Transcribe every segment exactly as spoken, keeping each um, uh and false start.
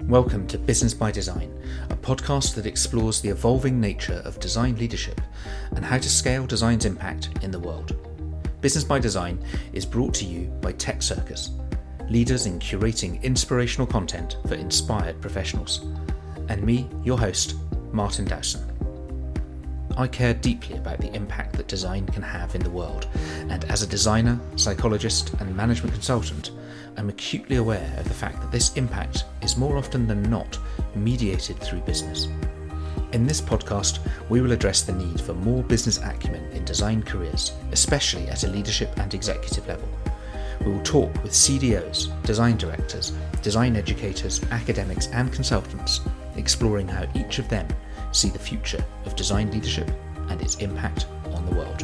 Welcome to Business by Design, a podcast that explores the evolving nature of design leadership and how to scale design's impact in the world. Business by Design is brought to you by Tech Circus, leaders in curating inspirational content for inspired professionals, and me, your host, Martin Dowson. I care deeply about the impact that design can have in the world, and as a designer, psychologist, and management consultant, I'm acutely aware of the fact that this impact is more often than not mediated through business. In this podcast, we will address the need for more business acumen in design careers, especially at a leadership and executive level. We will talk with C D Os, design directors, design educators, academics, and consultants, exploring how each of them see the future of design leadership and its impact on the world.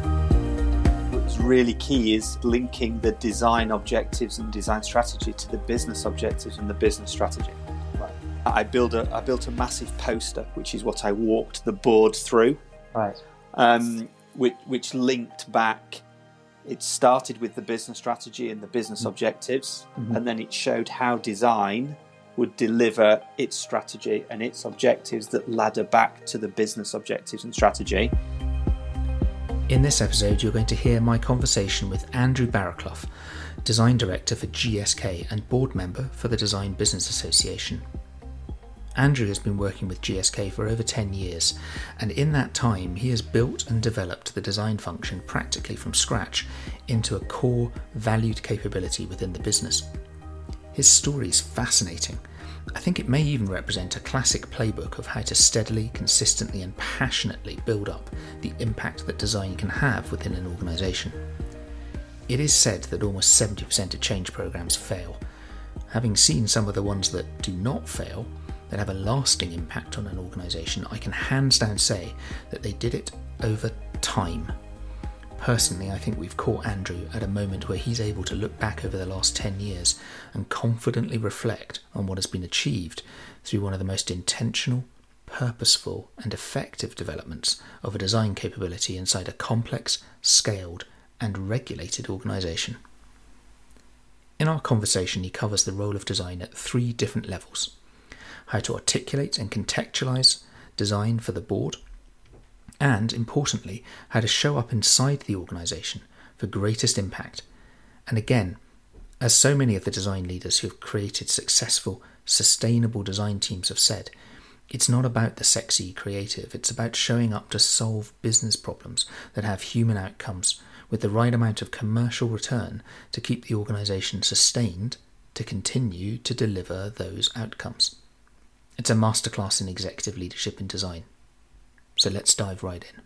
What's really key is linking the design objectives and design strategy to the business objectives and the business strategy. Right. I built a I built a massive poster, which is what I walked the board through. Right. Um, which, which linked back. It started with the business strategy and the business mm-hmm. objectives, mm-hmm. and then it showed how design would deliver its strategy and its objectives that ladder back to the business objectives and strategy. In this episode, you're going to hear my conversation with Andrew Barraclough, Design Director for G S K and Board Member for the Design Business Association. Andrew has been working with G S K for over ten years, and in that time he has built and developed the design function practically from scratch into a core, valued capability within the business. His story is fascinating. I think it may even represent a classic playbook of how to steadily, consistently and passionately build up the impact that design can have within an organisation. It is said that almost seventy percent of change programmes fail. Having seen some of the ones that do not fail, that have a lasting impact on an organisation, I can hands down say that they did it over time. Personally, I think we've caught Andrew at a moment where he's able to look back over the last ten years and confidently reflect on what has been achieved through one of the most intentional, purposeful and effective developments of a design capability inside a complex, scaled and regulated organisation. In our conversation, he covers the role of design at three different levels: how to articulate and contextualise design for the board, and, importantly, how to show up inside the organisation for greatest impact. And again, as so many of the design leaders who have created successful, sustainable design teams have said, it's not about the sexy creative, it's about showing up to solve business problems that have human outcomes with the right amount of commercial return to keep the organisation sustained to continue to deliver those outcomes. It's a masterclass in executive leadership in design. So let's dive right in.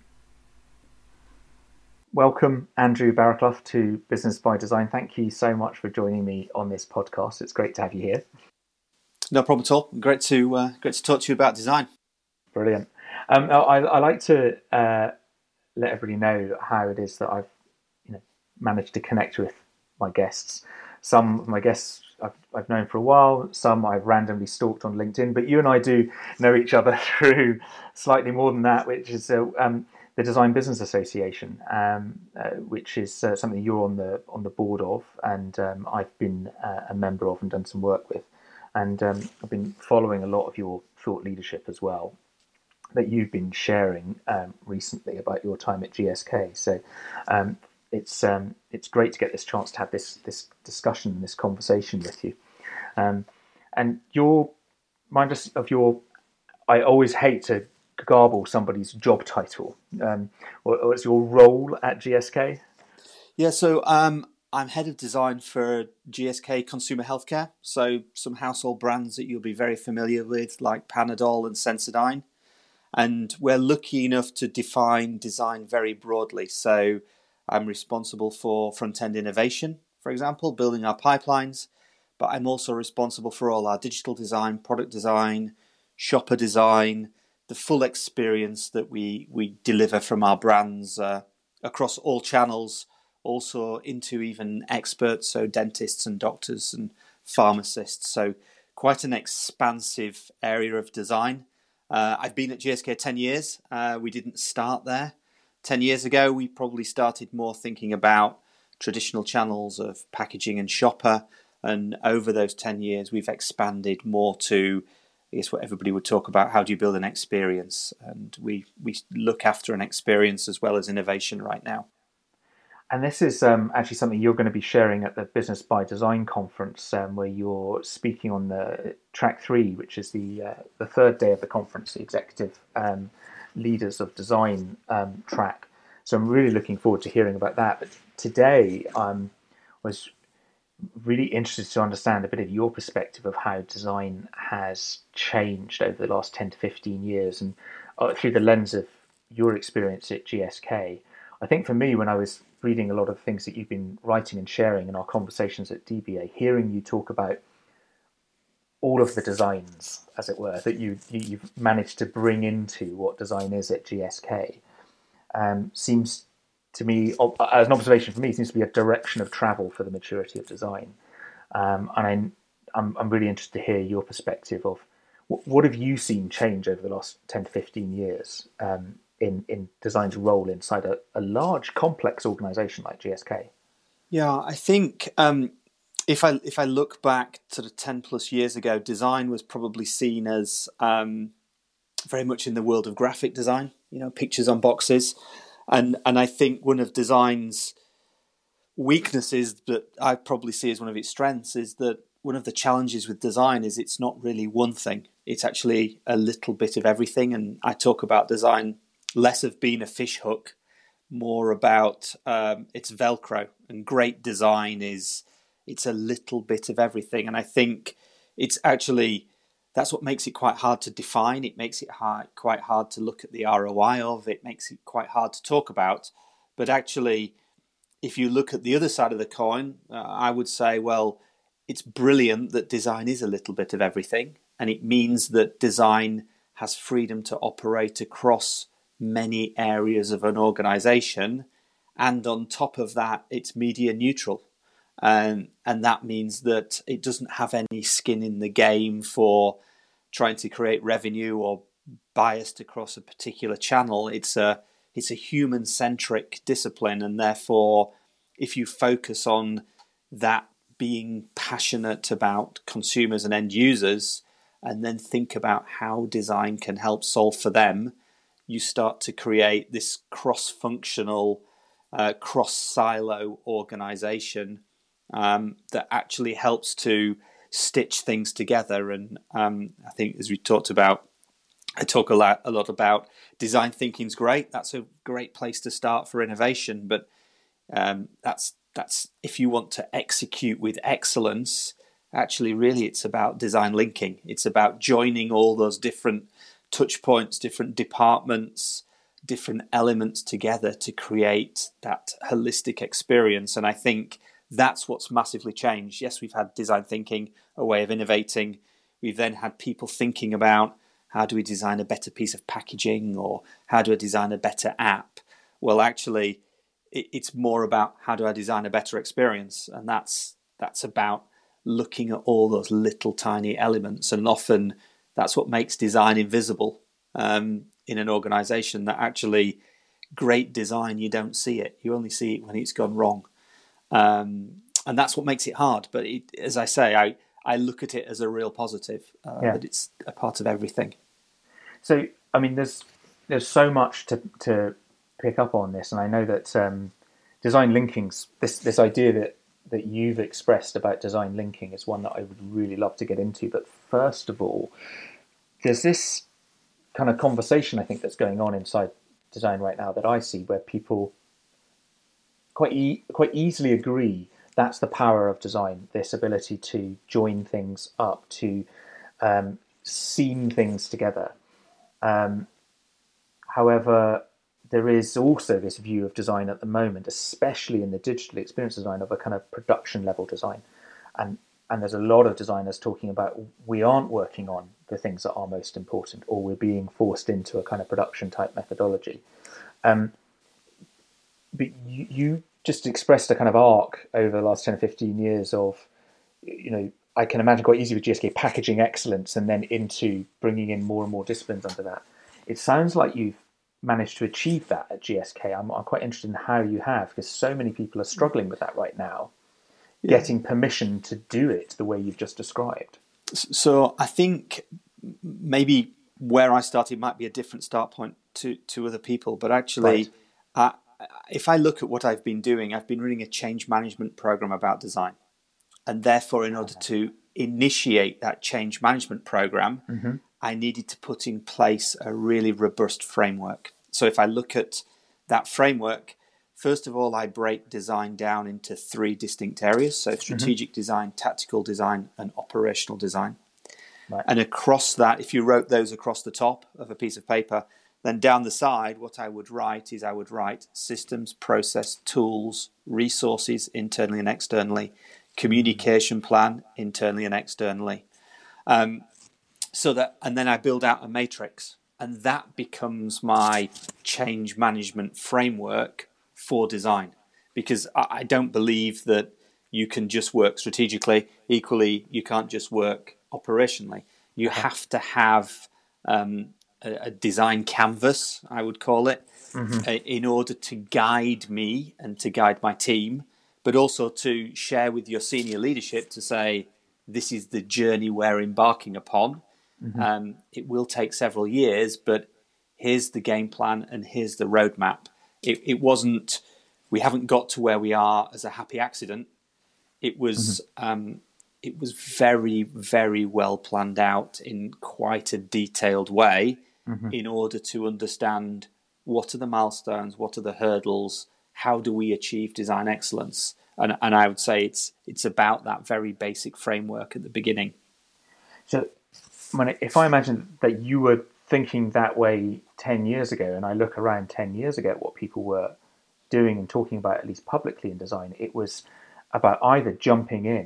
Welcome, Andrew Barraclough, to Business by Design. Thank you so much for joining me on this podcast. It's great to have you here. No problem at all. Great to uh, great to talk to you about design. Brilliant. Um, I, I like to uh, let everybody know how it is that I've you know managed to connect with my guests. Some of my guests I've, I've known for a while, some I've randomly stalked on LinkedIn, but you and I do know each other through slightly more than that, which is uh, um, the Design Business Association, um, uh, which is uh, something you're on the on the board of, and um, I've been uh, a member of and done some work with, and um, I've been following a lot of your thought leadership as well that you've been sharing um, recently about your time at G S K. So. Um, It's um, it's great to get this chance to have this this discussion, this conversation with you. Um, and your mind of your, I always hate to garble somebody's job title. Um, what, what's your role at G S K? Yeah, so um, I'm head of design for G S K Consumer Healthcare. So some household brands that you'll be very familiar with, like Panadol and Sensodyne. And we're lucky enough to define design very broadly. So I'm responsible for front-end innovation, for example, building our pipelines, but I'm also responsible for all our digital design, product design, shopper design, the full experience that we, we deliver from our brands uh, across all channels, also into even experts, so dentists and doctors and pharmacists. So quite an expansive area of design. Uh, I've been at G S K ten years. Uh, we didn't start there. ten years ago, we probably started more thinking about traditional channels of packaging and shopper, And over those ten years, we've expanded more to, I guess, what everybody would talk about, how do you build an experience? And we, we look after an experience as well as innovation right now. And this is um, actually something you're going to be sharing at the Business by Design conference, um, where you're speaking on the track three, which is the uh, the third day of the conference, the Executive um, Leaders of Design um, track. So I'm really looking forward to hearing about that. But today I um, was really interested to understand a bit of your perspective of how design has changed over the last ten to fifteen years, and uh, through the lens of your experience at G S K. I think for me, when I was reading a lot of things that you've been writing and sharing in our conversations at D B A, hearing you talk about all of the designs, as it were, that you, you, you've managed to bring into what design is at G S K, um, seems to me, as an observation for me, seems to be a direction of travel for the maturity of design. Um, and I'm, I'm, I'm really interested to hear your perspective of what, what have you seen change over the last ten to fifteen years um, in, in design's role inside a, a large, complex organisation like G S K? Yeah, I think um, if I if I look back sort of ten plus years ago, design was probably seen as um, very much in the world of graphic design, you know, pictures on boxes. And and I think one of design's weaknesses that I probably see as one of its strengths is that one of the challenges with design is it's not really one thing. It's actually a little bit of everything. And I talk about design less of being a fish hook, more about um, it's Velcro. And great design is it's a little bit of everything. And I think it's actually, that's what makes it quite hard to define. It makes it hard, quite hard to look at the R O I of. It makes it quite hard to talk about. But actually, if you look at the other side of the coin, uh, I would say, well, it's brilliant that design is a little bit of everything. And it means that design has freedom to operate across many areas of an organization. And on top of that, it's media neutral. Um, and that means that it doesn't have any skin in the game for trying to create revenue or biased across a particular channel. It's a it's a human-centric discipline, and therefore, if you focus on that being passionate about consumers and end users, and then think about how design can help solve for them, you start to create this cross-functional, uh, cross-silo organization Um, that actually helps to stitch things together. And um, I think, as we talked about, I talk a lot, a lot about design thinking's great. That's a great place to start for innovation. But um, that's that's if you want to execute with excellence. Actually, really, it's about design linking. It's about joining all those different touch points, different departments, different elements together to create that holistic experience. And I think that's what's massively changed. Yes, we've had design thinking, a way of innovating. We've then had people thinking about how do we design a better piece of packaging, or how do I design a better app? Well, actually, it's more about how do I design a better experience? And that's that's about looking at all those little tiny elements. And often that's what makes design invisible um, in an organization, that actually great design, you don't see it. You only see it when it's gone wrong. Um, and that's what makes it hard. But it, as I say, I, I look at it as a real positive, uh, yeah. that it's a part of everything. So, I mean, there's there's so much to to pick up on this, and I know that um, design linkings, this this idea that, that you've expressed about design linking is one that I would really love to get into. But first of all, there's this kind of conversation, I think, that's going on inside design right now that I see, where people quite e- quite easily agree that's the power of design, this ability to join things up, to um, seam things together. Um, however, there is also this view of design at the moment, especially in the digital experience design, of a kind of production level design. And and there's a lot of designers talking about we aren't working on the things that are most important, or we're being forced into a kind of production type methodology. Um, but you, you just expressed a kind of arc over the last ten or fifteen years of, you know, I can imagine quite easy with G S K packaging excellence and then into bringing in more and more disciplines under that. It sounds like you've managed to achieve that at G S K. I'm, I'm quite interested in how you have, because so many people are struggling with that right now. yeah. getting permission to do it the way you've just described? So I think maybe where I started might be a different start point to, to other people, but actually, right. uh, if I look at what I've been doing, I've been running a change management program about design. And therefore, in order to initiate that change management program, mm-hmm. I needed to put in place a really robust framework. So if I look at that framework, first of all, I break design down into three distinct areas. So strategic mm-hmm. design, tactical design, and operational design. Right. And across that, if you wrote those across the top of a piece of paper, then down the side, what I would write is I would write systems, process, tools, resources, internally and externally, communication plan, internally and externally. Um, so that, and then I build out a matrix, and that becomes my change management framework for design, because I, I don't believe that you can just work strategically. Equally, you can't just work operationally. You okay. have to have um, a, a design canvas, I would call it, mm-hmm. uh, in order to guide me and to guide my team, but also to share with your senior leadership to say, this is the journey we're embarking upon. Mm-hmm. Um, it will take several years, but here's the game plan and here's the roadmap. It, it wasn't, we haven't got to where we are as a happy accident. It was, mm-hmm. um, it was very, very well planned out in quite a detailed way mm-hmm. in order to understand what are the milestones, what are the hurdles, how do we achieve design excellence? And, and I would say it's it's about that very basic framework at the beginning. So when it, if I imagine that you were thinking that way ten years ago, and I look around ten years ago at what people were doing and talking about, at least publicly in design, it was about either jumping in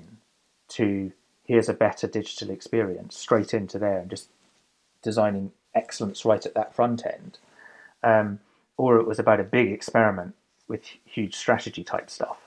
to here's a better digital experience straight into there and just designing excellence right at that front end, um, or it was about a big experiment with huge strategy type stuff.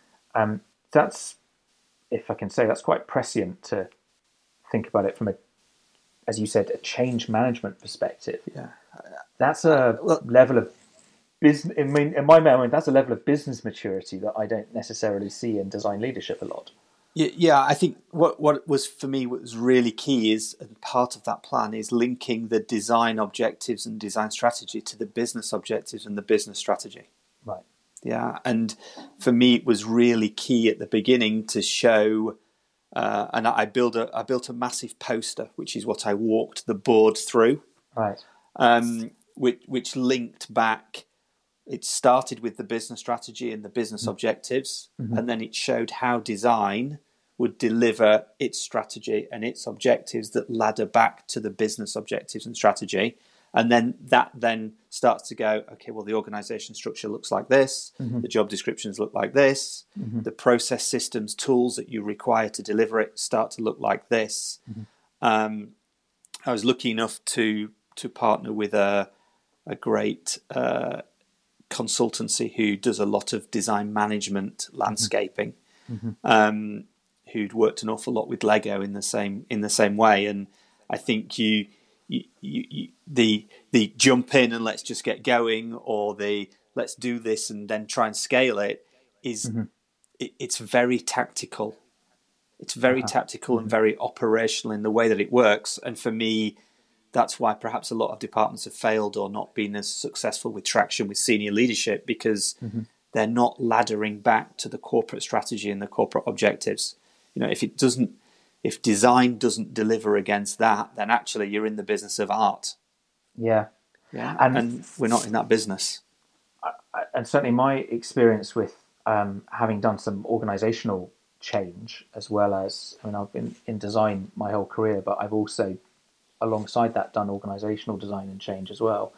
Um, that's, if I can say, that's quite prescient to think about it from a, as you said, a change management perspective. Yeah, that's a well, level of business. I mean, in my mind, that's a level of business maturity that I don't necessarily see in design leadership a lot. Yeah, yeah. I think what what was for me what was really key is, and part of that plan is linking the design objectives and design strategy to the business objectives and the business strategy. Right. Yeah, and for me, it was really key at the beginning to show, uh, and I built a I built a massive poster, which is what I walked the board through. Right. Um, which which linked back. It started with the business strategy and the business mm-hmm. objectives, mm-hmm. and then it showed how design would deliver its strategy and its objectives that ladder back to the business objectives and strategy. And then that then starts to go, okay, well, the organization structure looks like this. Mm-hmm. The job descriptions look like this. Mm-hmm. The process systems, tools that you require to deliver it start to look like this. Mm-hmm. Um, I was lucky enough to to partner with a, a great uh, consultancy who does a lot of design management, landscaping, mm-hmm. um, who'd worked an awful lot with Lego in the same in the same way. And I think you... You, you, you, the the jump in and let's just get going, or the let's do this and then try and scale it is mm-hmm. it, it's very tactical. It's very uh-huh. tactical mm-hmm. and very operational in the way that it works. And for me, that's why perhaps a lot of departments have failed or not been as successful with traction with senior leadership, because mm-hmm. they're not laddering back to the corporate strategy and the corporate objectives. You know, if it doesn't. If design doesn't deliver against that, then actually you're in the business of art. Yeah. Yeah. And, and we're not in that business. I, I, and certainly my experience with um, having done some organizational change, as well as, I mean, I've been in design my whole career, but I've also, alongside that, done organizational design and change as well,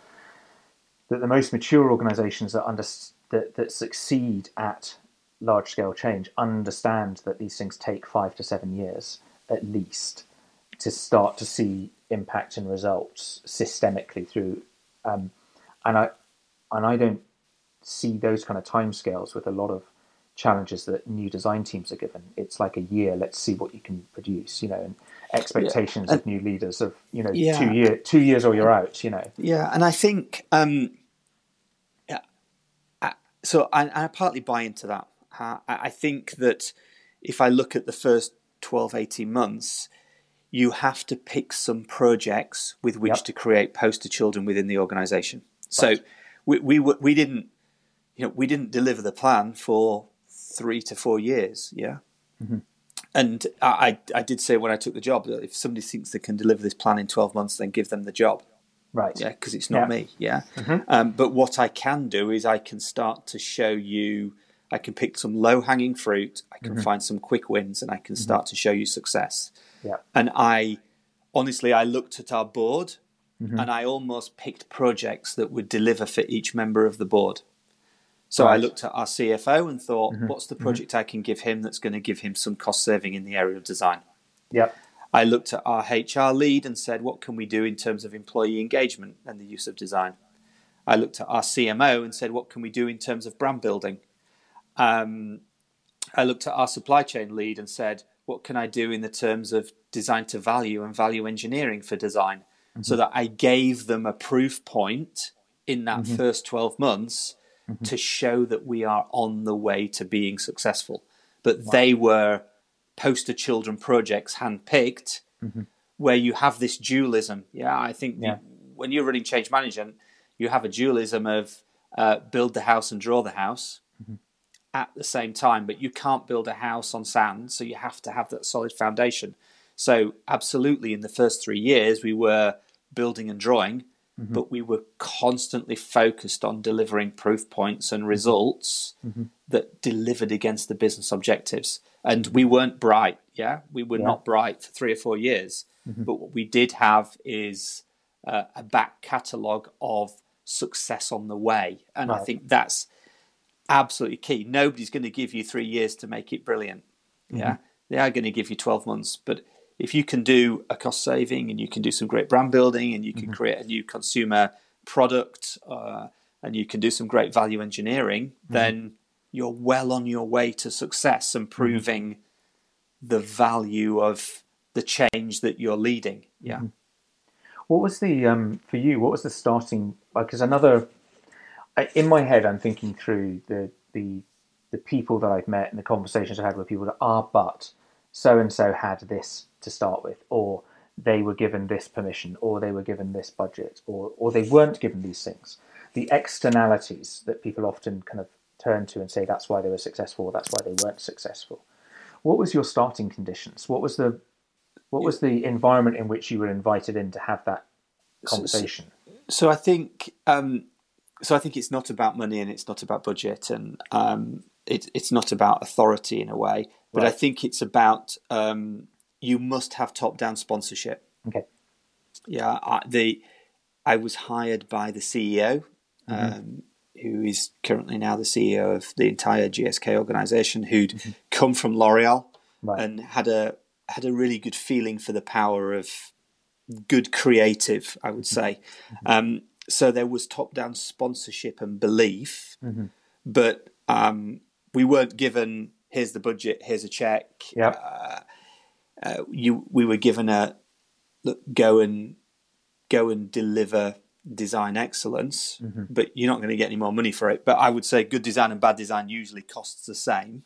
that the most mature organizations that, under, that, that succeed at large-scale change understand that these things take five to seven years at least to start to see impact and results systemically through, um, and I and I don't see those kind of timescales with a lot of challenges that new design teams are given. It's like a year. Let's see what you can produce, you know, and expectations yeah. and, of new leaders of you know yeah. two year two years or you're out, you know. Yeah, and I think um, yeah, I, so I, I partly buy into that. Uh, I think that if I look at the first twelve, eighteen months, you have to pick some projects with which Yep. to create poster children within the organization. So Right. we, we we didn't, you know, we didn't deliver the plan for three to four years. Yeah. Mm-hmm. And I, I did say when I took the job that if somebody thinks they can deliver this plan in twelve months, then give them the job. Right. Yeah, because it's not Yeah. me. Yeah. Mm-hmm. Um, but what I can do is I can start to show you, I can pick some low hanging fruit, I can Mm-hmm. find some quick wins, and I can start to show you success. Yeah. And I, honestly, I looked at our board Mm-hmm. and I almost picked projects that would deliver for each member of the board. So I Right. looked at our C F O and thought, Mm-hmm. what's the project I can give him that's going to give him some cost saving in the area of design? Yep. I looked at our H R lead and said, what can we do in terms of employee engagement and the use of design? I looked at our C M O and said, what can we do in terms of brand building? Um, I looked at our supply chain lead and said, what can I do in the terms of design to value and value engineering for design? Mm-hmm. So that I gave them a proof point in that mm-hmm. first twelve months mm-hmm. to show that we are on the way to being successful. But wow. they were poster children projects handpicked mm-hmm. where you have this dualism. Yeah, I think yeah. the, when you're running change management, you have a dualism of uh, build the house and draw the house mm-hmm. at the same time, but you can't build a house on sand, so you have to have that solid foundation. So absolutely, in the first three years, we were building and drawing, mm-hmm. but we were constantly focused on delivering proof points and results mm-hmm. that delivered against the business objectives. And we weren't bright, yeah? We were yeah. not bright for three or four years. Mm-hmm. But what we did have is uh, a back catalogue of success on the way. And right. I think that's absolutely key. Nobody's going to give you three years to make it brilliant. Yeah, mm-hmm. They are going to give you twelve months. But if you can do a cost saving and you can do some great brand building and you can mm-hmm. create a new consumer product uh, and you can do some great value engineering, mm-hmm. then you're well on your way to success and proving mm-hmm. the value of the change that you're leading. Yeah. Mm-hmm. What was the, um, for you, what was the starting, because another, in my head, I'm thinking through the, the, the people that I've met and the conversations I had with people that are, but so-and-so had this to start with, or they were given this permission, or they were given this budget, or, or they weren't given these things. The externalities that people often kind of turn to and say that's why they were successful, or that's why they weren't successful. What was your starting conditions? What was the what was the environment in which you were invited in to have that conversation? So, so I think um, so I think it's not about money and it's not about budget and um, it, it's not about authority in a way, but right. I think it's about um, you must have top-down sponsorship. Okay. Yeah, I, the I was hired by the C E O. Mm-hmm. Um, who is currently now the C E O of the entire G S K organization, who'd mm-hmm. come from L'Oreal right. and had a had a really good feeling for the power of good creative, I would say. Mm-hmm. Um, so there was top-down sponsorship and belief, mm-hmm. but um, we weren't given, here's the budget, here's a check. Yep. Uh, uh, you, we were given a, look, go and go and deliver design excellence, mm-hmm. but you're not going to get any more money for it. But I would say good design and bad design usually costs the same.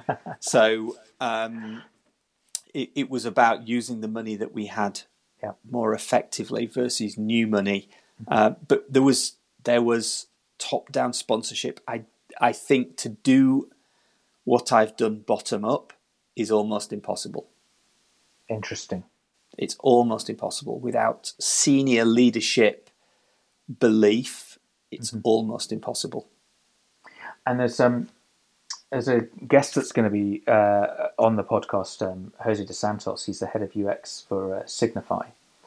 so um, it, it was about using the money that we had yeah. more effectively versus new money. Mm-hmm. Uh, but there was there was top-down sponsorship. I I think to do what I've done bottom up is almost impossible. Interesting. It's almost impossible without senior leadership belief. It's mm-hmm. almost impossible. And there's um there's a guest that's going to be uh, on the podcast, um, Jose De Santos. He's the head of U X for uh, Signify,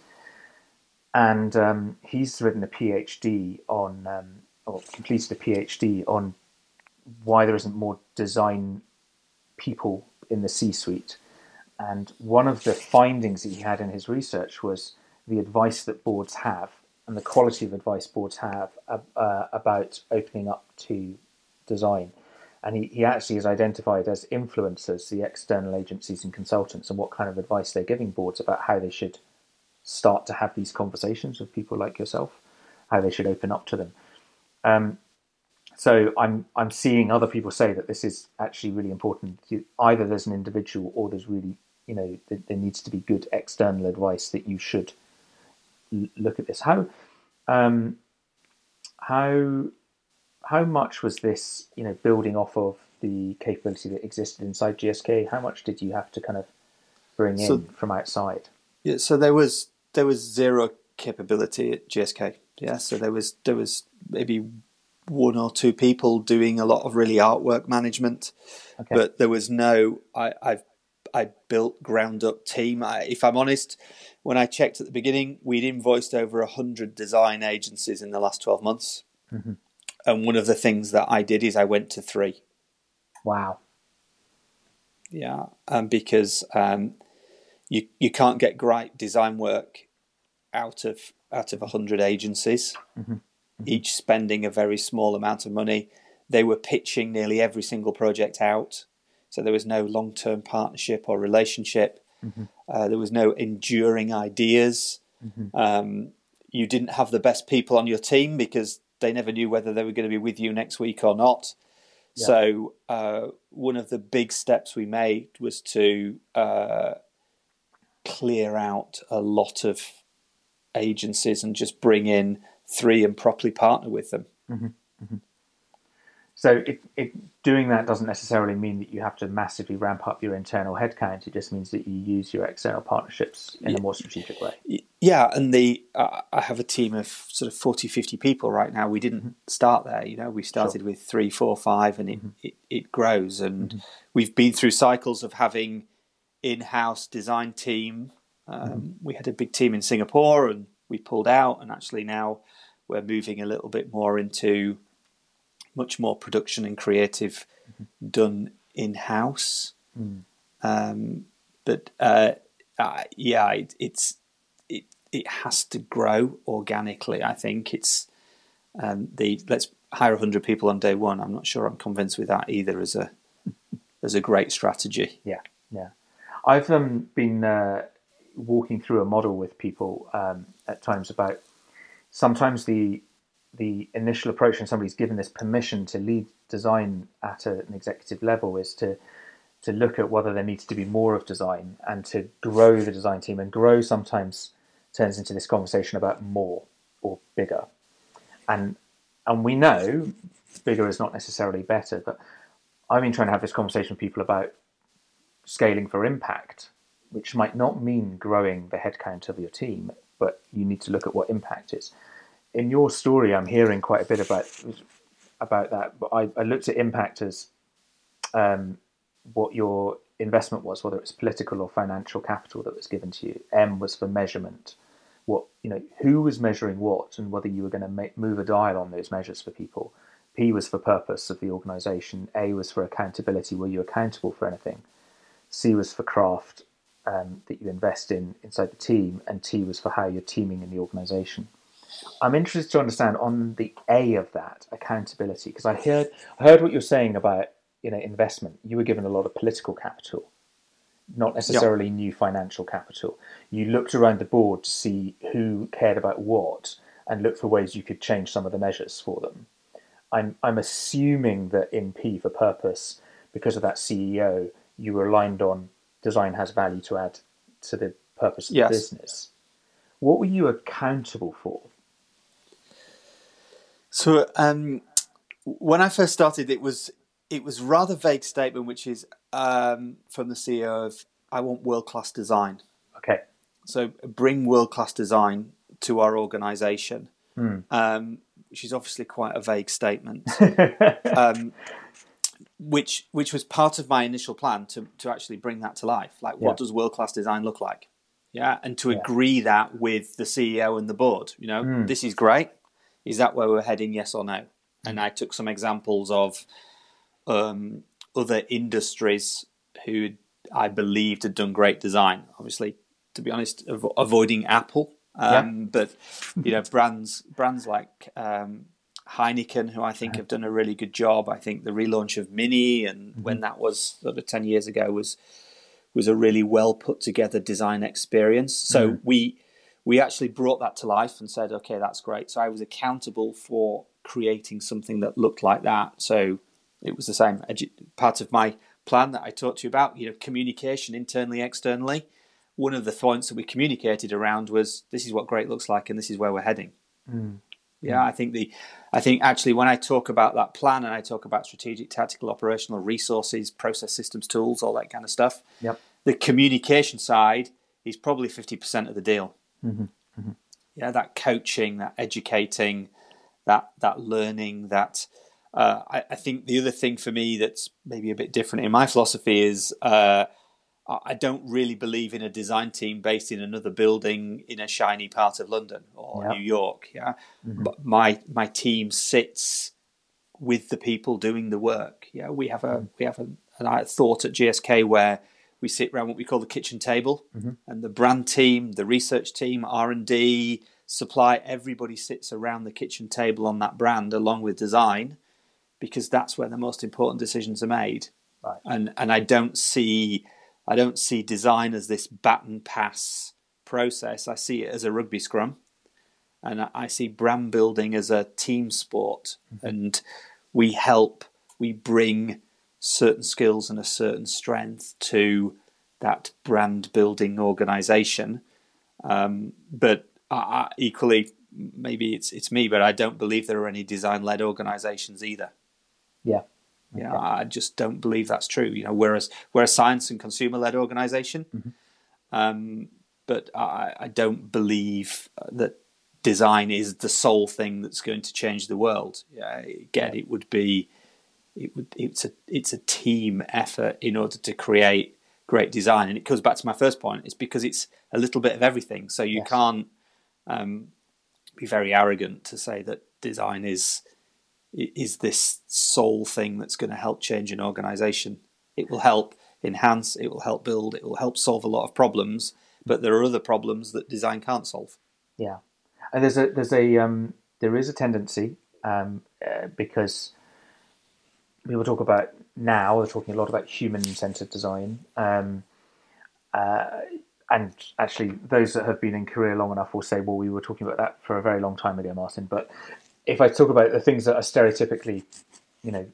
and um, he's written a PhD on um, or completed a PhD on why there isn't more design people in the C-suite. And one of the findings that he had in his research was the advice that boards have and the quality of advice boards have uh, about opening up to design. And he, he actually has identified as influencers the external agencies and consultants and what kind of advice they're giving boards about how they should start to have these conversations with people like yourself, how they should open up to them. Um, So I'm I'm seeing other people say that this is actually really important. Either there's an individual, or there's really, you know, there needs to be good external advice that you should l- look at this. How, um, how, how much was this, you know, building off of the capability that existed inside G S K? How much did you have to kind of bring so, in from outside? Yeah, so there was there was zero capability at G S K. Yeah, so there was there was maybe one or two people doing a lot of really artwork management, okay. But there was no. I I've I built ground up team. I, if I'm honest, when I checked at the beginning, we'd invoiced over a hundred design agencies in the last twelve months, mm-hmm. And one of the things that I did is I went to three. Wow. Yeah, um, because um, you you can't get great design work out of out of a hundred agencies. Mm-hmm. Mm-hmm. Each spending a very small amount of money. They were pitching nearly every single project out. So there was no long-term partnership or relationship. Mm-hmm. Uh, there was no enduring ideas. Mm-hmm. Um, you didn't have the best people on your team because they never knew whether they were going to be with you next week or not. Yeah. So uh, one of the big steps we made was to uh, clear out a lot of agencies and just bring in three and properly partner with them. Mm-hmm. Mm-hmm. So it, it, doing that doesn't necessarily mean that you have to massively ramp up your internal headcount. It just means that you use your external partnerships in yeah. a more strategic way. Yeah, and the uh, I have a team of sort of forty, fifty people right now. We didn't mm-hmm. start there. You know, we started sure. with three, four, five, and it, mm-hmm. it, it grows. And mm-hmm. we've been through cycles of having in-house design team. Um, mm-hmm. We had a big team in Singapore and we pulled out, and actually now we're moving a little bit more into much more production and creative mm-hmm. done in-house. Mm. Um, but uh, uh, yeah, it, it's it it has to grow organically. I think it's um, the let's hire a hundred people on day one. I'm not sure I'm convinced with that either as a as a great strategy. Yeah, yeah. I've um, been uh, walking through a model with people um, at times about sometimes the the initial approach when somebody's given this permission to lead design at a, an executive level is to to look at whether there needs to be more of design and to grow the design team. And grow sometimes turns into this conversation about more or bigger. And and we know bigger is not necessarily better, but I've been trying to have this conversation with people about scaling for impact, which might not mean growing the headcount of your team, but you need to look at what impact is. In your story, I'm hearing quite a bit about about that. But I, I looked at impact as um, what your investment was, whether it's political or financial capital that was given to you. M was for measurement, what you know, who was measuring what, and whether you were going to make, move a dial on those measures for people. P was for purpose of the organisation. A was for accountability, were you accountable for anything? C was for craft um, that you invest in inside the team, and T was for how you're teaming in the organisation. I'm interested to understand on the A of that, accountability, because I heard I heard what you're saying about, you know, investment. You were given a lot of political capital, not necessarily yep. new financial capital. You looked around the board to see who cared about what and looked for ways you could change some of the measures for them. I'm I'm assuming that in P for purpose, because of that C E O, you were aligned on design has value to add to the purpose of yes. the business. What were you accountable for? So um, when I first started, it was it was rather vague statement, which is um, from the C E O of I want world class design. Okay. So bring world class design to our organisation, hmm. um, which is obviously quite a vague statement. um, which which was part of my initial plan to to actually bring that to life. Like, yeah. what does world class design look like? Yeah, and to yeah. agree that with the C E O and the board. You know, mm. this is great. Is that where we're heading? Yes or no? And I took some examples of um, other industries who I believed had done great design. Obviously, to be honest, av- avoiding Apple, um, yeah. but you know, brands brands like um, Heineken, who I think have done a really good job. I think the relaunch of Mini, and mm-hmm. when that was sort of ten years ago, was was a really well put together design experience. So mm-hmm. we. We actually brought that to life and said, okay, that's great. So I was accountable for creating something that looked like that. So it was the same. Part of my plan that I talked to you about, you know, communication internally, externally. One of the points that we communicated around was, this is what great looks like and this is where we're heading. Mm. Yeah, I think the, I think actually when I talk about that plan and I talk about strategic, tactical, operational resources, process systems, tools, all that kind of stuff, yep. the communication side is probably fifty percent of the deal. Mm-hmm. Mm-hmm. Yeah, that coaching, that educating, that that learning, that uh, I, I think the other thing for me that's maybe a bit different in my philosophy is uh, I don't really believe in a design team based in another building in a shiny part of London or Yep. New York. Yeah, mm-hmm. But my my team sits with the people doing the work. Yeah, we have a mm-hmm. we have a, a thought at G S K where we sit around what we call the kitchen table, mm-hmm. and the brand team, the research team, R and D, supply, everybody sits around the kitchen table on that brand along with design, because that's where the most important decisions are made. Right. And and I don't see I don't see design as this baton pass process. I see it as a rugby scrum, and I see brand building as a team sport. Mm-hmm. And we help, we bring certain skills and a certain strength to that brand building organization. Um, but I, equally, maybe it's it's me, but I don't believe there are any design-led organizations either. Yeah. Okay. You know, I just don't believe that's true. You know, we're a, we're a science and consumer-led organization, mm-hmm. um, but I, I don't believe that design is the sole thing that's going to change the world. Yeah, again, yeah. it would be, it would it's a it's a team effort in order to create great design, and it goes back to my first point. It's because it's a little bit of everything. So you yes. can't um, be very arrogant to say that design is. is this sole thing that's going to help change an organization. It will help enhance, it will help build, it will help solve a lot of problems, but there are other problems that design can't solve. Yeah. And there's a, there's a, um, there is a tendency, um, uh, because people talk about now, they're talking a lot about human-centered design. Um, uh, and actually those that have been in career long enough will say, well, we were talking about that for a very long time ago, Martin, but if I talk about the things that are stereotypically, you know,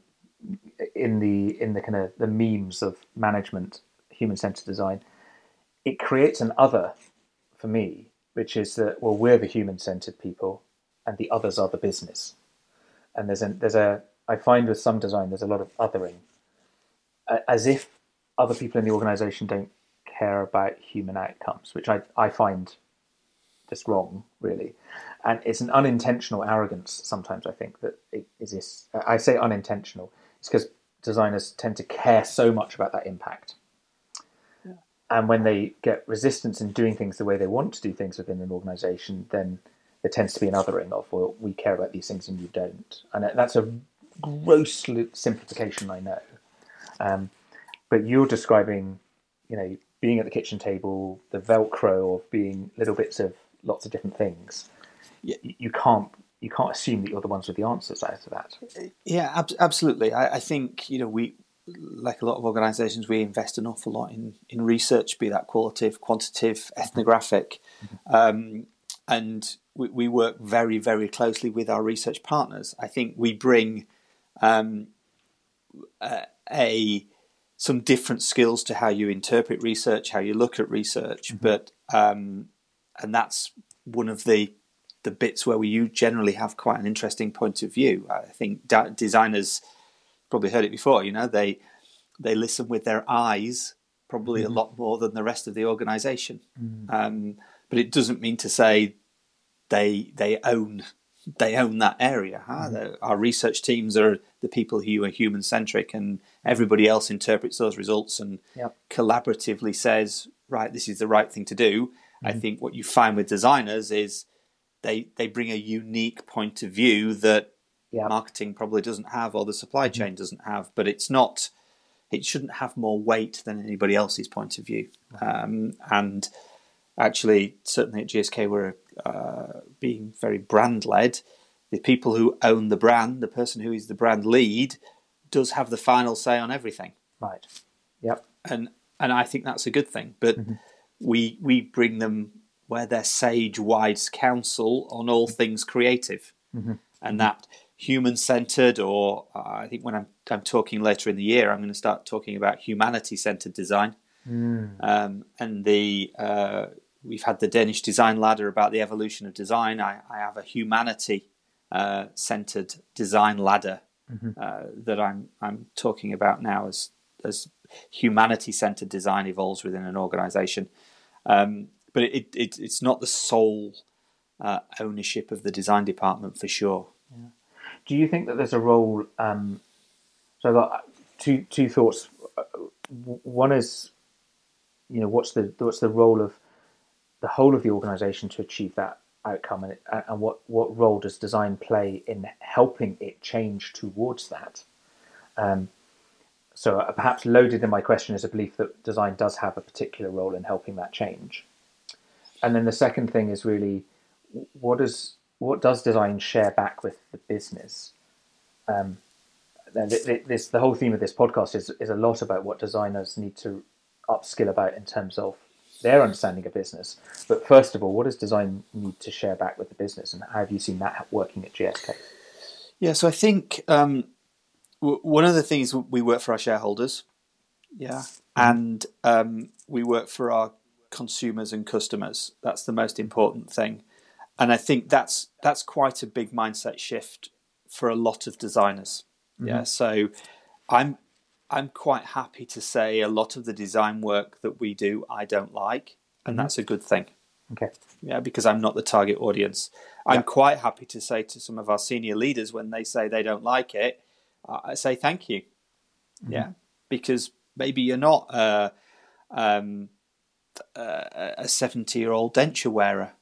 in the in the kind of the memes of management, human-centered design, it creates an other for me, which is that, well, we're the human-centered people, and the others are the business. And there's a there's a I find with some design there's a lot of othering, as if other people in the organisation don't care about human outcomes, which I I find just wrong, really. And it's an unintentional arrogance sometimes, I think, that it exists. I say unintentional. It's because designers tend to care so much about that impact. Yeah. And when they get resistance in doing things the way they want to do things within an organisation, then there tends to be an othering of, well, we care about these things and you don't. And that's a gross simplification, I know. Um, but you're describing, you know, being at the kitchen table, the Velcro of being little bits of lots of different things. You, you can't you can't assume that you're the ones with the answers out of that. Yeah, ab- absolutely. I, I think, you know, we, like a lot of organisations, we invest an awful lot in, in research, be that qualitative, quantitative, ethnographic, mm-hmm. um, and we, we work very, very closely with our research partners. I think we bring um, a, a some different skills to how you interpret research, how you look at research, mm-hmm. but um, and that's one of the the bits where we generally have quite an interesting point of view. I think da- designers probably heard it before. You know, they they listen with their eyes probably mm-hmm. a lot more than the rest of the organisation. Mm-hmm. Um, but it doesn't mean to say they they own they own that area. Huh? Mm-hmm. Our research teams are the people who are human centric, and everybody else interprets those results and yep. collaboratively says, right, this is the right thing to do. Mm-hmm. I think what you find with designers is they they bring a unique point of view that yep. marketing probably doesn't have, or the supply chain mm-hmm. doesn't have, but it's not, it shouldn't have more weight than anybody else's point of view. Mm-hmm. Um, and actually, certainly at G S K, we're uh, being very brand-led. The people who own the brand, the person who is the brand lead, does have the final say on everything. Right. Yep. And and I think that's a good thing. But mm-hmm. we we bring them where they're sage wise counsel on all things creative. Mm-hmm. And that human-centered, or uh, I think when I'm I'm talking later in the year, I'm going to start talking about humanity-centered design. Mm. Um, and the uh, we've had the Danish Design Ladder about the evolution of design. I, I have a humanity-centered design ladder Mm-hmm. uh, that I'm I'm talking about now as as humanity-centered design evolves within an organization. Um, but it, it it's not the sole uh, ownership of the design department for sure. Yeah. Do you think that there's a role? Um, so I've got two two thoughts. One is, you know, what's the what's the role of the whole of the organisation to achieve that outcome, and, and what what role does design play in helping it change towards that? Um, so perhaps loaded in my question is a belief that design does have a particular role in helping that change. And then the second thing is really, what does what does design share back with the business? Um, this the whole theme of this podcast is is a lot about what designers need to upskill about in terms of their understanding of business. But first of all, what does design need to share back with the business, and how have you seen that working at G S K? Yeah, so I think um, w- one of the things, we work for our shareholders, yeah, mm-hmm. and um, we work for our consumers and customers. That's the most important thing, and I think that's that's quite a big mindset shift for a lot of designers. Mm-hmm. Yeah, so I'm I'm quite happy to say a lot of the design work that we do I don't like, and mm-hmm. that's a good thing. Okay. Yeah, because I'm not the target audience. I'm yeah. quite happy to say to some of our senior leaders when they say they don't like it, I say thank you. Mm-hmm. Yeah, because maybe you're not a, um, a seventy-year-old denture wearer.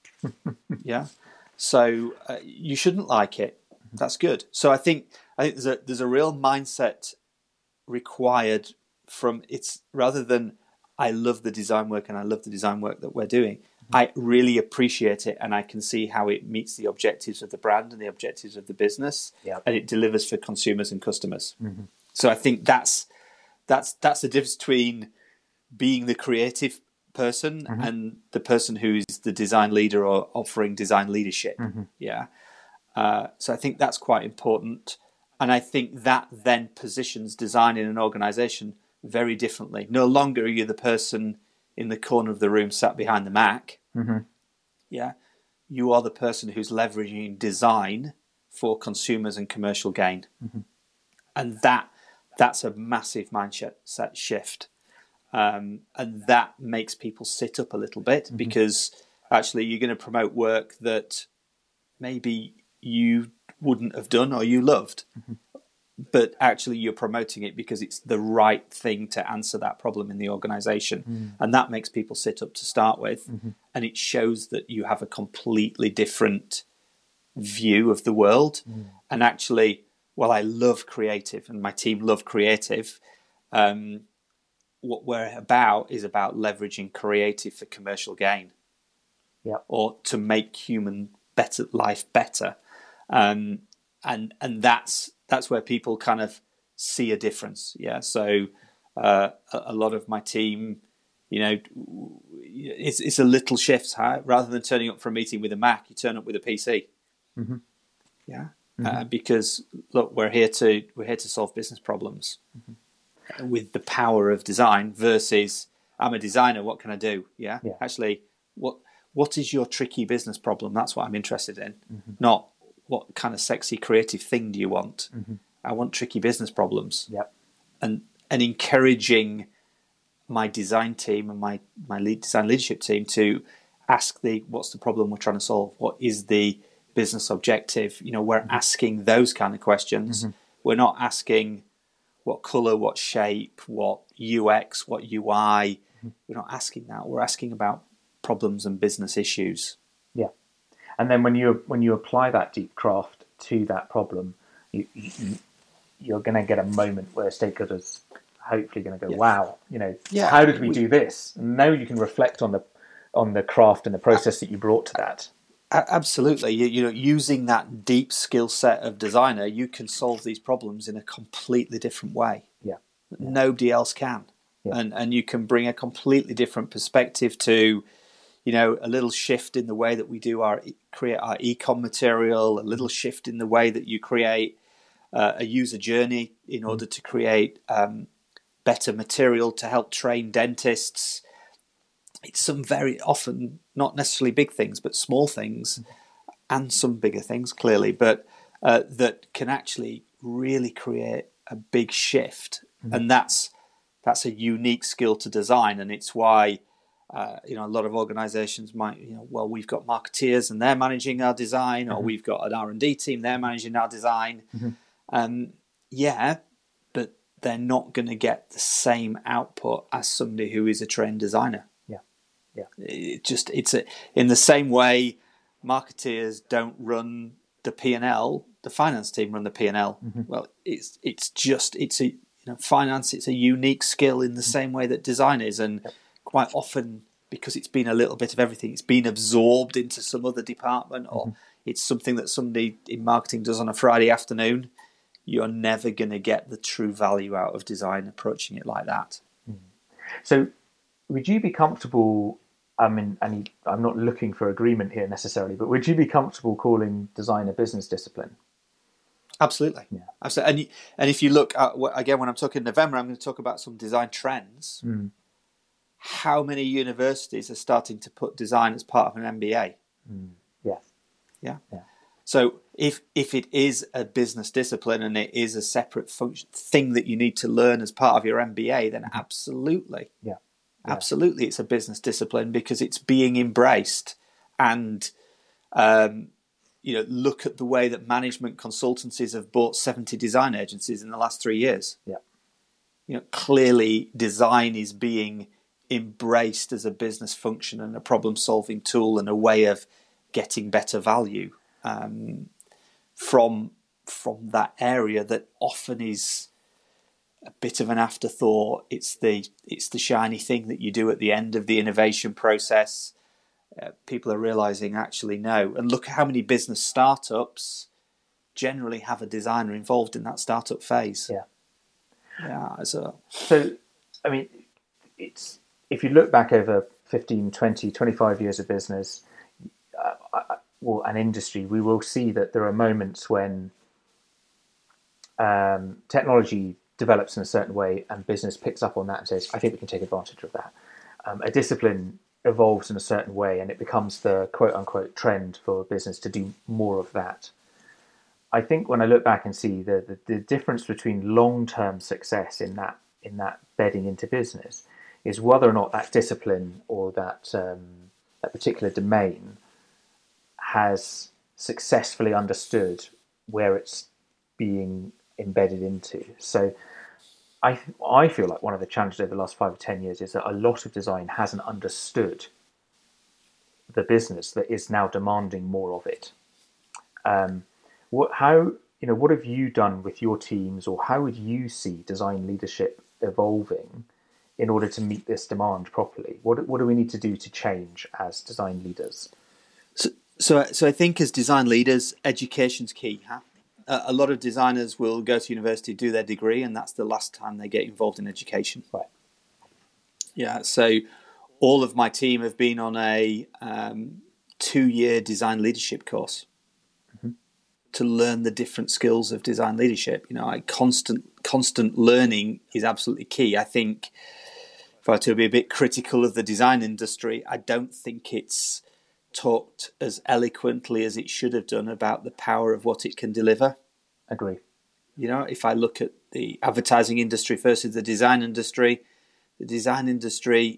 Yeah, so uh, you shouldn't like it. That's good. So I think I think there's a there's a real mindset required from it's rather than I love the design work and I love the design work that we're doing. Mm-hmm. I really appreciate it, and I can see how it meets the objectives of the brand and the objectives of the business, yep. and it delivers for consumers and customers. Mm-hmm. So I think that's that's that's the difference between being the creative person mm-hmm. and the person who's the design leader or offering design leadership. Mm-hmm. Yeah. Uh, so I think that's quite important, and I think that then positions design in an organization very differently. No longer are you the person in the corner of the room sat behind the Mac. Mm-hmm. Yeah, you are the person who's leveraging design for consumers and commercial gain, mm-hmm. and that that's a massive mindset shift, um, and that makes people sit up a little bit mm-hmm. because actually you're going to promote work that maybe you wouldn't have done or you loved, mm-hmm. but actually you're promoting it because it's the right thing to answer that problem in the organization. Mm. And that makes people sit up to start with. Mm-hmm. And it shows that you have a completely different view of the world. Mm. And actually, well, I love creative and my team love creative. Um, what we're about is about leveraging creative for commercial gain, yep. or to make human better life better. Um, and and that's that's where people kind of see a difference. Yeah. So uh, a, a lot of my team, you know, it's it's a little shift. Huh? Rather than turning up for a meeting with a Mac, you turn up with a P C. Mm-hmm. Yeah. Mm-hmm. Uh, because look, we're here to we're here to solve business problems mm-hmm. with the power of design. Versus, I'm a designer. What can I do? Yeah. yeah. Actually, what what is your tricky business problem? That's what I'm interested in. Mm-hmm. Not what kind of sexy creative thing do you want? Mm-hmm. I want tricky business problems. Yep. And and encouraging my design team and my, my lead design leadership team to ask the what's the problem we're trying to solve? What is the business objective? You know, we're mm-hmm. asking those kind of questions. Mm-hmm. We're not asking what color, what shape, what U X, what U I. Mm-hmm. We're not asking that. We're asking about problems and business issues. Yeah. And then when you when you apply that deep craft to that problem, you, you you're going to get a moment where stakeholders hopefully going to go, yeah. "Wow, you know, yeah, how did we, we do this?" And now you can reflect on the on the craft and the process that you brought to that. Absolutely, you, you know, using that deep skill set of designer, you can solve these problems in a completely different way. Yeah, nobody else can, yeah. and and you can bring a completely different perspective to. you know, a little shift in the way that we do our create our e-com material, a little shift in the way that you create uh, a user journey in order to create um, better material to help train dentists. It's some very often not necessarily big things, but small things, and some bigger things clearly, but uh, that can actually really create a big shift, mm-hmm. and that's that's a unique skill to design, and it's why. Uh, you know, a lot of organizations might, you know, well, we've got marketeers and they're managing our design, or mm-hmm. we've got an R and D team, they're managing our design. Mm-hmm. Um, yeah, but they're not going to get the same output as somebody who is a trained designer. Yeah, yeah. It just it's a, in the same way, marketeers don't run the P and L. The finance team run the P and L. Mm-hmm. Well, it's it's just it's a you know finance. It's a unique skill in the mm-hmm. same way that design is, and. Yep. Quite often, because it's been a little bit of everything, it's been absorbed into some other department, or mm-hmm. it's something that somebody in marketing does on a Friday afternoon. You're never going to get the true value out of design approaching it like that. Mm. So would you be comfortable, I mean, and I'm not looking for agreement here necessarily, but would you be comfortable calling design a business discipline? Absolutely. Yeah. Absolutely. And, and if you look at, again, when I'm talking November, I'm going to talk about some design trends. Mm. How many universities are starting to put design as part of an M B A? Mm. Yeah. yeah, yeah. So if if it is a business discipline and it is a separate function thing that you need to learn as part of your M B A, then mm-hmm. absolutely, yeah. yeah, absolutely, it's a business discipline because it's being embraced. And um, you know, look at the way that management consultancies have bought seventy design agencies in the last three years. Yeah, you know, clearly design is being embraced as a business function and a problem-solving tool and a way of getting better value um, from from that area that often is a bit of an afterthought. It's the it's the shiny thing that you do at the end of the innovation process. Uh, people are realizing actually no, and look at how many business startups generally have a designer involved in that startup phase. Yeah, yeah. So, so I mean, it's. If you look back over fifteen, twenty, twenty-five years of business, uh, well, an industry, we will see that there are moments when um, technology develops in a certain way and business picks up on that and says, I think we can take advantage of that. Um, a discipline evolves in a certain way and it becomes the quote-unquote trend for business to do more of that. I think when I look back and see the, the, the difference between long-term success in that in that bedding into business is whether or not that discipline or that um, that particular domain has successfully understood where it's being embedded into. So I I feel like one of the challenges over the last five or ten years is that a lot of design hasn't understood the business that is now demanding more of it. Um, what how you know what have you done with your teams, or how would you see design leadership evolving in order to meet this demand properly? What what do we need to do to change as design leaders? So, so, so I think as design leaders, education's key. Huh? Uh, a lot of designers will go to university, do their degree, and that's the last time they get involved in education. Right. Yeah. So, all of my team have been on a um, two-year design leadership course mm-hmm. to learn the different skills of design leadership. You know, I constant constant learning is absolutely key. I think. If I were to be a bit critical of the design industry, I don't think it's talked as eloquently as it should have done about the power of what it can deliver. Agree. You know, if I look at the advertising industry versus the design industry, the design industry,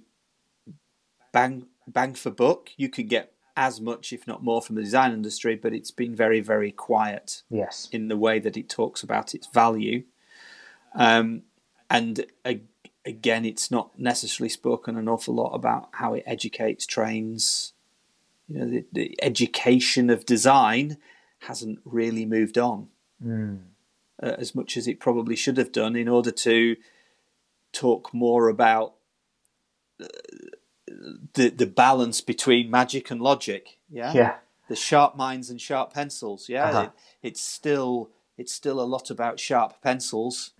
bang bang for buck, you could get as much, if not more, from the design industry, but it's been very, very quiet. Yes. In the way that it talks about its value. Um, and a Again, it's not necessarily spoken an awful lot about how it educates, trains. You know, the, the education of design hasn't really moved on mm. uh, as much as it probably should have done in order to talk more about uh, the the balance between magic and logic. Yeah, yeah. The sharp minds and sharp pencils. Yeah, uh-huh. it, it's still it's still a lot about sharp pencils. Mm-hmm.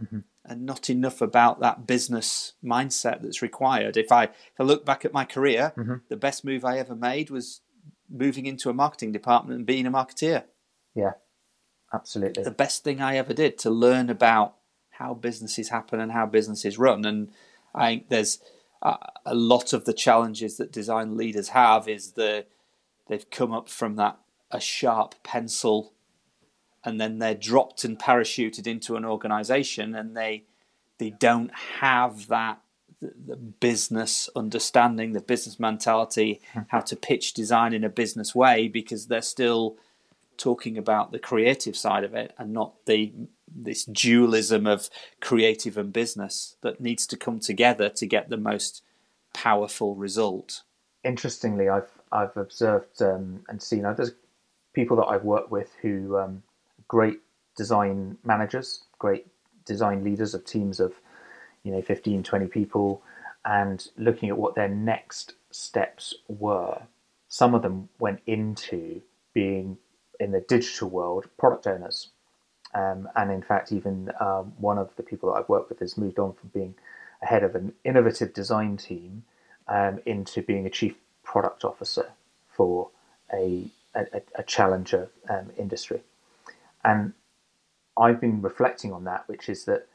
and not enough about that business mindset that's required. If I, if I look back at my career, mm-hmm. the best move I ever made was moving into a marketing department and being a marketeer. Yeah, absolutely. The best thing I ever did to learn about how businesses happen and how businesses run. And I think there's a, a lot of the challenges that design leaders have is the they've come up from that a sharp pencil, and then they're dropped and parachuted into an organization, and they they don't have that the, the business understanding, the business mentality, how to pitch design in a business way, because they're still talking about the creative side of it and not the this dualism of creative and business that needs to come together to get the most powerful result. Interestingly, I've I've observed um, and seen uh, there's people that I've worked with who um, great design managers, great design leaders of teams of, you know, fifteen, twenty people, and looking at what their next steps were. Some of them went into being, in the digital world, product owners. Um, and in fact, even um, one of the people that I've worked with has moved on from being a head of an innovative design team um, into being a chief product officer for a, a, a challenger um, industry. And I've been reflecting on that, which is that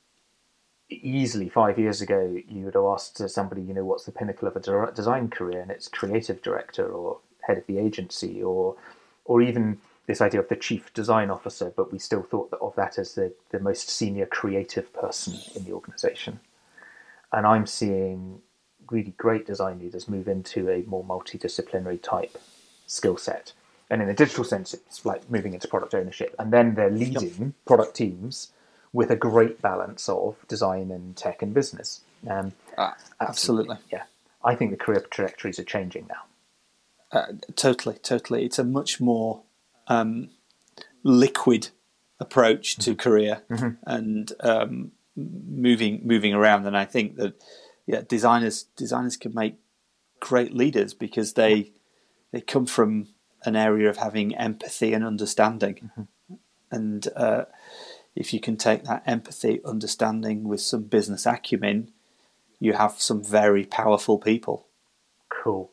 easily five years ago, you would have asked somebody, you know, what's the pinnacle of a design career? And it's creative director or head of the agency, or or even this idea of the chief design officer, but we still thought of that as the, the most senior creative person in the organization. And I'm seeing really great design leaders move into a more multidisciplinary type skill set. And in a digital sense, it's like moving into product ownership. And then they're leading yep. product teams with a great balance of design and tech and business. Um, uh, absolutely. Yeah. I think the career trajectories are changing now. Uh, totally, totally. It's a much more um, liquid approach to mm-hmm. career mm-hmm. and um, moving moving around. And I think that yeah, designers designers can make great leaders because they they come from an area of having empathy and understanding. Mm-hmm. And uh, if you can take that empathy, understanding with some business acumen, you have some very powerful people. Cool.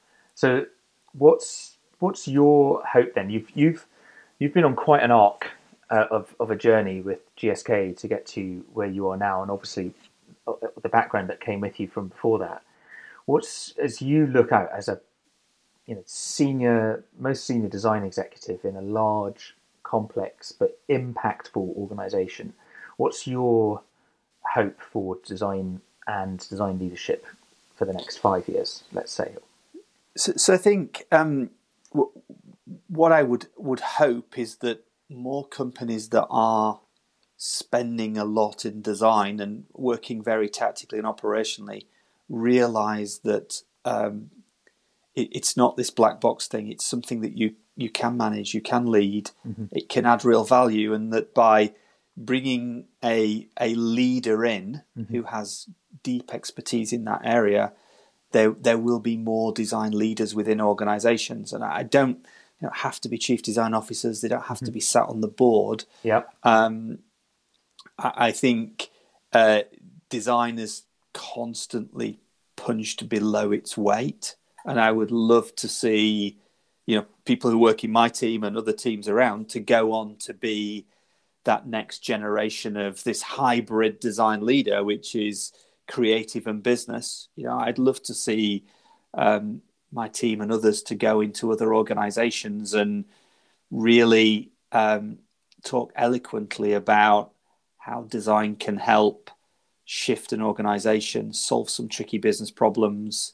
So what's what's your hope then? You've you've you've been on quite an arc uh, of of a journey with G S K to get to where you are now, and obviously uh, the background that came with you from before that. What's, as you look out as a you know senior, most senior design executive in a large, complex but impactful organization, what's your hope for design and design leadership for the next five years, let's say? So, so I think um, w- what I would, would hope is that more companies that are spending a lot in design and working very tactically and operationally realize that um, it, it's not this black box thing. It's something that you, you can manage, you can lead, mm-hmm. it can add real value, and that by bringing a a leader in mm-hmm. who has deep expertise in that area, there there will be more design leaders within organizations. And I don't, they don't have to be chief design officers. They don't have mm-hmm. to be sat on the board. Yep. Um, I, I think uh, design is constantly punched below its weight. And I would love to see, you know, people who work in my team and other teams around to go on to be that next generation of this hybrid design leader, which is creative and business. You know, I'd love to see um, my team and others to go into other organizations and really um, talk eloquently about how design can help shift an organization, solve some tricky business problems,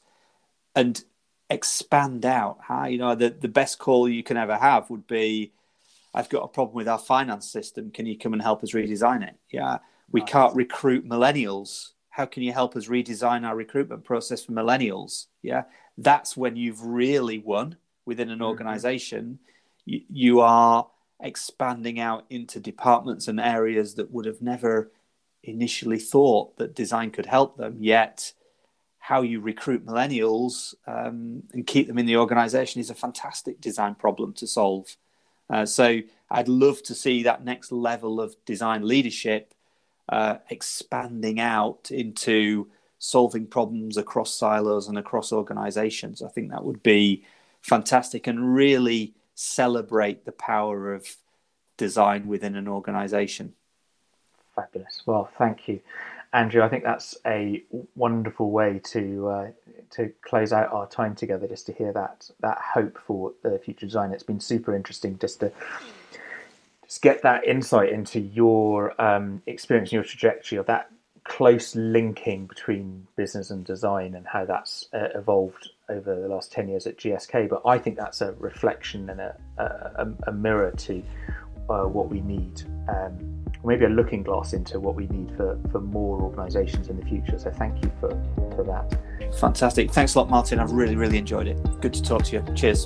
and expand out. How, you know, the, the best call you can ever have would be, I've got a problem with our finance system. Can you come and help us redesign it? Yeah. We nice. Can't recruit millennials. How can you help us redesign our recruitment process for millennials? Yeah. That's when you've really won within an organization. Mm-hmm. You, you are expanding out into departments and areas that would have never initially thought that design could help them. Yet how you recruit millennials um, and keep them in the organization is a fantastic design problem to solve. Uh, so I'd love to see that next level of design leadership uh, expanding out into solving problems across silos and across organizations. I think that would be fantastic and really celebrate the power of design within an organization. Fabulous. Well, thank you, Andrew. I think that's a wonderful way to uh, to close out our time together, just to hear that that hope for the future design. It's been super interesting just to just get that insight into your um, experience and your trajectory of that close linking between business and design and how that's uh, evolved over the last ten years at G S K. But I think that's a reflection and a, a, a mirror to uh, what we need, um, or maybe a looking glass into what we need for, for more organisations in the future. So thank you for, for that. Fantastic. Thanks a lot, Martin. I've really, really enjoyed it. Good to talk to you. Cheers.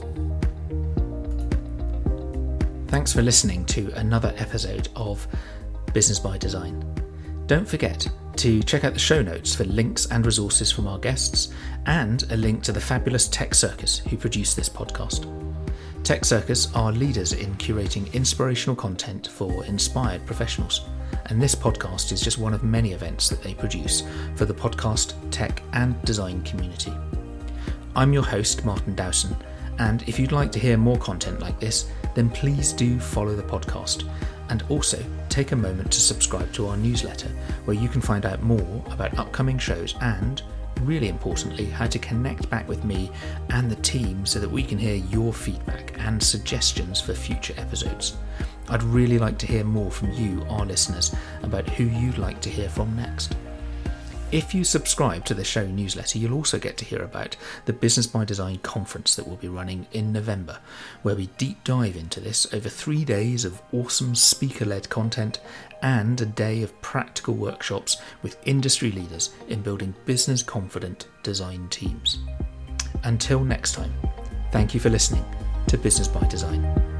Thanks for listening to another episode of Business by Design. Don't forget to check out the show notes for links and resources from our guests, and a link to the fabulous Tech Circus who produce this podcast. Tech Circus are leaders in curating inspirational content for inspired professionals, and this podcast is just one of many events that they produce for the podcast, tech and design community. I'm your host, Martin Dowson, and if you'd like to hear more content like this, then please do follow the podcast, and also take a moment to subscribe to our newsletter, where you can find out more about upcoming shows and, really importantly, how to connect back with me and the team so that we can hear your feedback and suggestions for future episodes. I'd really like to hear more from you, our listeners, about who you'd like to hear from next. If you subscribe to the show newsletter, you'll also get to hear about the Business by Design conference that we'll be running in November, where we deep dive into this over three days of awesome speaker-led content and a day of practical workshops with industry leaders in building business-confident design teams. Until next time, thank you for listening to Business by Design.